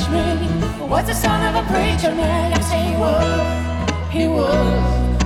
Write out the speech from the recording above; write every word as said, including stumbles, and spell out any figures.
teach me. Was the son of a preacher man. Yes, he was. He was.